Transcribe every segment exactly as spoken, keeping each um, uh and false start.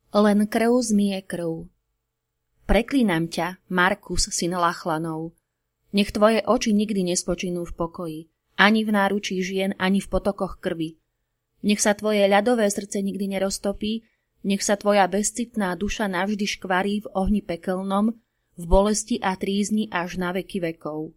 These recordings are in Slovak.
Len krv zmije krv. Preklínam ťa, Markus, syn Lachlanov. Nech tvoje oči nikdy nespočinú v pokoji, ani v náručí žien, ani v potokoch krvi. Nech sa tvoje ľadové srdce nikdy neroztopí, nech sa tvoja bezcitná duša navždy škvarí v ohni pekelnom, v bolesti a trízni až na veky vekov.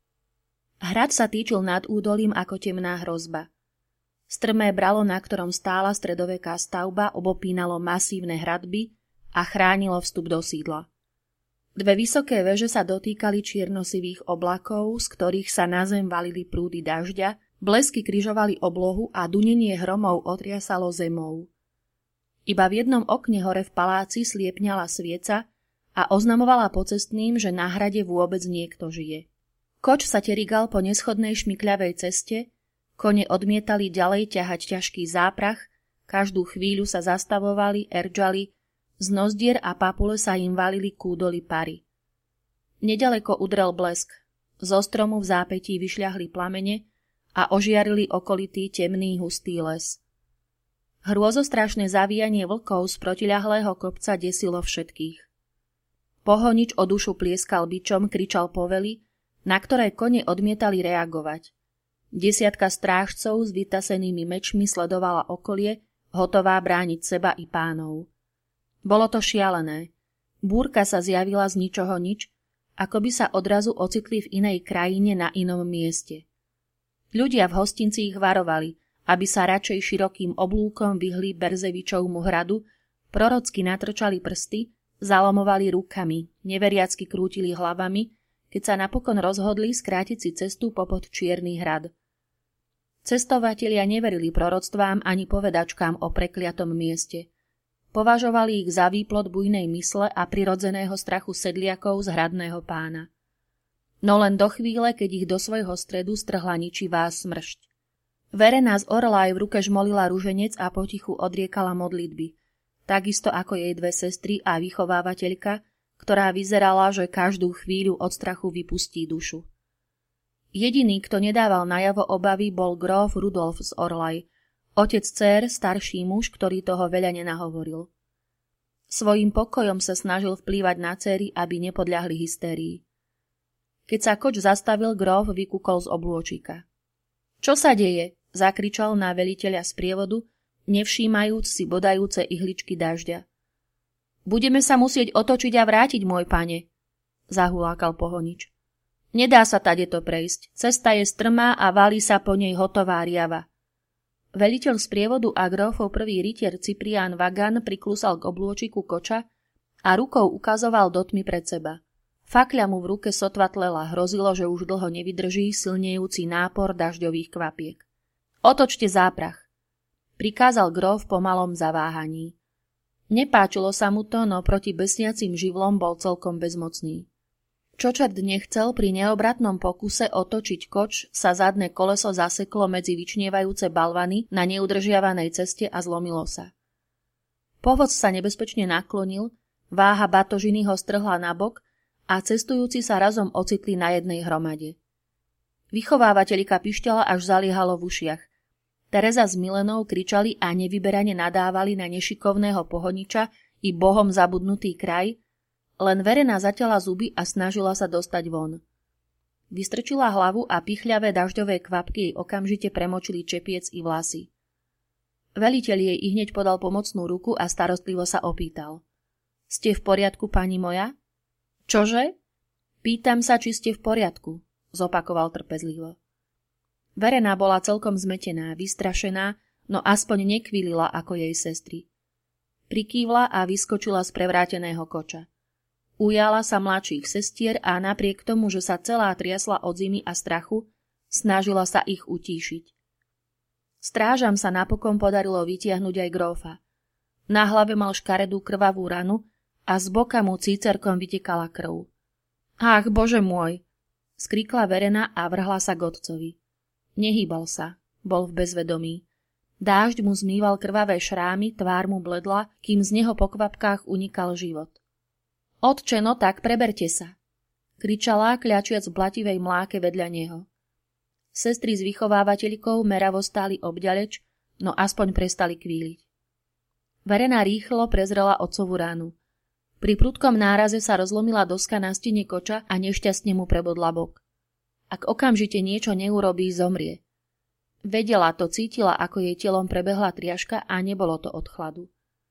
Hrad sa týčil nad údolím ako temná hrozba. Strmé bralo, na ktorom stála stredoveká stavba, obopínalo masívne hradby a chránilo vstup do sídla. Dve vysoké veže sa dotýkali čiernosivých oblakov, z ktorých sa na zem valili prúdy dažďa, blesky križovali oblohu a dunenie hromov otriasalo zemou. Iba v jednom okne hore v paláci sliepňala svieca a oznamovala pocestným, že na hrade vôbec niekto žije. Koč sa terigal po neschodnej šmykľavej ceste, kone odmietali ďalej ťahať ťažký záprach, každú chvíľu sa zastavovali, erdžali, z nozdier a papule sa im valili kúdoli pary. Nedaleko udrel blesk, zo stromu v zápätí vyšľahli plamene a ožiarili okolitý temný hustý les. Hrôzostrašné zavíjanie vlkov z protiľahlého kopca desilo všetkých. Pohonič o dušu plieskal bičom, kričal povely, na ktoré kone odmietali reagovať. Desiatka strážcov s vytasenými mečmi sledovala okolie, hotová brániť seba i pánov. Bolo to šialené. Búrka sa zjavila z ničoho nič, ako by sa odrazu ocitli v inej krajine na inom mieste. Ľudia v hostinci ich varovali, aby sa radšej širokým oblúkom vyhli Berzevičovmu hradu, prorocky natrčali prsty, zalomovali rukami, neveriacky krútili hlavami, keď sa napokon rozhodli skrátiť si cestu popod Čierny hrad. Cestovatelia neverili proroctvám ani povedačkám o prekliatom mieste. Považovali ich za výplod bujnej mysle a prirodzeného strachu sedliakov z hradného pána. No len do chvíle, keď ich do svojho stredu strhla ničivá smršť. Verena z Orlaj v ruke žmolila ruženec a potichu odriekala modlitby, takisto ako jej dve sestry a vychovávateľka, ktorá vyzerala, že každú chvíľu od strachu vypustí dušu. Jediný, kto nedával najavo obavy, bol gróf Rudolf z Orlaj, otec dcér, starší muž, ktorý toho veľa nenahovoril. Svojím pokojom sa snažil vplývať na dcéry, aby nepodľahli hystérii. Keď sa koč zastavil, gróf vykúkol z oblôčika. Čo sa deje? Zakričal na veliteľa sprievodu, nevšímajúc si bodajúce ihličky dažďa. Budeme sa musieť otočiť a vrátiť, môj pane, zahulákal pohonič. Nedá sa tadeto prejsť, cesta je strmá a valí sa po nej hotová riava. Veliteľ sprievodu a grófov prvý rytier Ciprián Vagan priklusal k oblôčiku koča a rukou ukazoval do tmy pred seba. Fakľa mu v ruke sotva tlela, hrozilo, že už dlho nevydrží silnejúci nápor dažďových kvapiek. Otočte záprach, prikázal gróf po malom zaváhaní. Nepáčilo sa mu to, no proti besniacim živlom bol celkom bezmocný. Čo čert nechcel, pri neobratnom pokuse otočiť koč sa zadné koleso zaseklo medzi vyčnievajúce balvany na neudržiavanej ceste a zlomilo sa. Povoz sa nebezpečne naklonil, váha batožiny ho strhla nabok a cestujúci sa razom ocitli na jednej hromade. Vychovávateľka pišťala, až zaliehalo v ušiach. Tereza s Milenou kričali a nevyberane nadávali na nešikovného pohoniča i bohom zabudnutý kraj, len Verena zatiaľa zuby a snažila sa dostať von. Vystrčila hlavu a pichľavé dažďové kvapky jej okamžite premočili čepiec i vlasy. Veliteľ jej ihneď podal pomocnú ruku a starostlivo sa opýtal. Ste v poriadku, pani moja? Čože? Pýtam sa, či ste v poriadku, zopakoval trpezlivo. Verena bola celkom zmetená, vystrašená, no aspoň nekvílila ako jej sestry. Prikývla a vyskočila z prevráteného koča. Ujala sa mladších sestier a napriek tomu, že sa celá triasla od zimy a strachu, snažila sa ich utíšiť. Strážam sa napokon podarilo vytiahnuť aj grófa. Na hlave mal škaredú krvavú ranu a z boka mu cícerkom vytekala krv. Ach, bože môj! Skríkla Verena a vrhla sa k otcovi. Nehýbal sa, bol v bezvedomí. Dážď mu zmýval krvavé šrámy, tvár mu bledla, kým z neho po kvapkách unikal život. Otče, no tak, preberte sa, kričala, kľačiac v blativej mláke vedľa neho. Sestry s vychovávateľkou meravo stáli obďaleč, no aspoň prestali kvíliť. Verena rýchlo prezrela otcovú ránu. Pri prudkom náraze sa rozlomila doska na stene koča a nešťastne mu prebodla bok. Ak okamžite niečo neurobí, zomrie. Vedela to, cítila, ako jej telom prebehla triažka a nebolo to od chladu.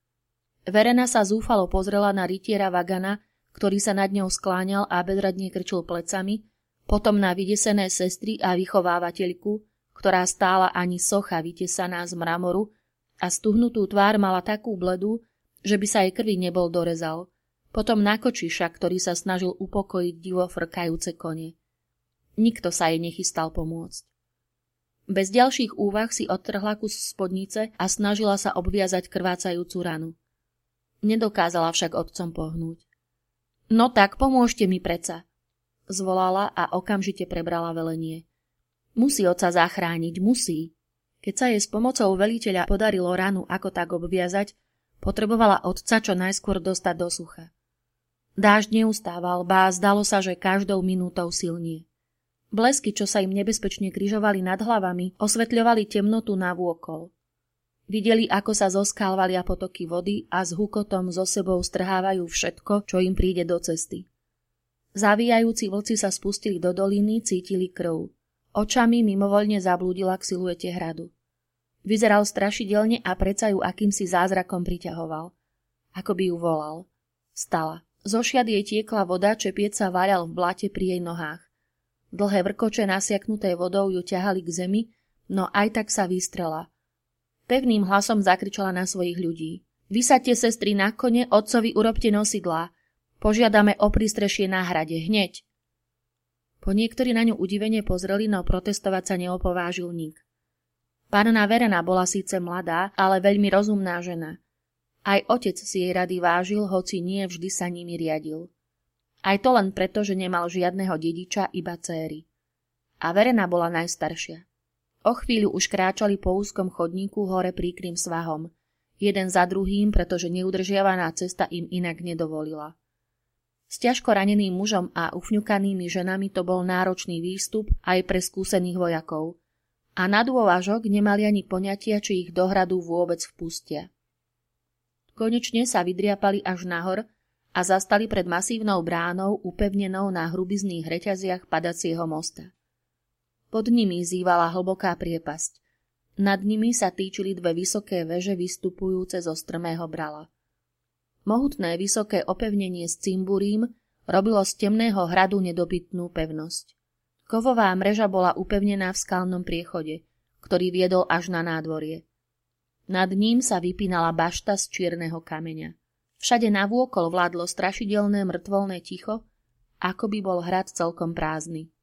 Verena sa zúfalo pozrela na rytiera Vagana, ktorý sa nad ňou skláňal a bezradne krčil plecami, potom na vydesené sestry a vychovávateľku, ktorá stála ani socha vytesaná z mramoru a stuhnutú tvár mala takú bledú, že by sa jej krvi nebol dorezal. Potom na kočiša, ktorý sa snažil upokojiť divo frkajúce kone. Nikto sa jej nechystal pomôcť. Bez ďalších úvah si odtrhla kus spodnice a snažila sa obviazať krvácajúcu ranu. Nedokázala však otcom pohnúť. No tak, pomôžte mi preca, zvolala a okamžite prebrala velenie. Musí otca zachrániť, musí. Keď sa jej s pomocou veliteľa podarilo ranu ako tak obviazať, potrebovala otca čo najskôr dostať do sucha. Dážď neustával, bá zdalo sa, že každou minútou silnie. Blesky, čo sa im nebezpečne križovali nad hlavami, osvetľovali temnotu navôkol. Videli, ako sa zoskálvalia potoky vody a s hukotom zo sebou strhávajú všetko, čo im príde do cesty. Zavíjajúci vlci sa spustili do doliny, cítili krv. Očami mimovoľne zablúdila k siluete hradu. Vyzeral strašidelne a predsa ju akýmsi zázrakom priťahoval. Ako by ju volal. Stala. Zo šiat jej tiekla voda, čepiec sa váľal v blate pri jej nohách. Dlhé vrkoče nasiaknuté vodou ju ťahali k zemi, no aj tak sa vystrela. Pevným hlasom zakričala na svojich ľudí. Vysaďte sestry na kone, otcovi urobte nosidlá. Požiadame o prístrešie na hrade, hneď. Po niektorí na ňu udivene pozreli, no protestovať sa neopovážil nik. Panna Verena bola síce mladá, ale veľmi rozumná žena. Aj otec si jej rady vážil, hoci nie vždy sa nimi riadil. Aj to len preto, že nemal žiadneho dediča, iba céry. A Verena bola najstaršia. O chvíľu už kráčali po úzkom chodníku hore príkrym svahom. Jeden za druhým, pretože neudržiavaná cesta im inak nedovolila. S ťažko raneným mužom a ufňukanými ženami to bol náročný výstup aj pre skúsených vojakov. A na dôvažok nemali ani poňatia, či ich do hradu vôbec vpustia. Konečne sa vydriapali až nahor a zastali pred masívnou bránou upevnenou na hrubizných reťaziach padacieho mosta. Pod nimi zývala hlboká priepasť. Nad nimi sa týčili dve vysoké veže vystupujúce zo strmého brala. Mohutné vysoké opevnenie s cimburím robilo z temného hradu nedobytnú pevnosť. Kovová mreža bola upevnená v skalnom priechode, ktorý viedol až na nádvorie. Nad ním sa vypínala bašta z čierneho kameňa. Všade navôkol vládlo strašidelné mŕtvolné ticho, ako by bol hrad celkom prázdny.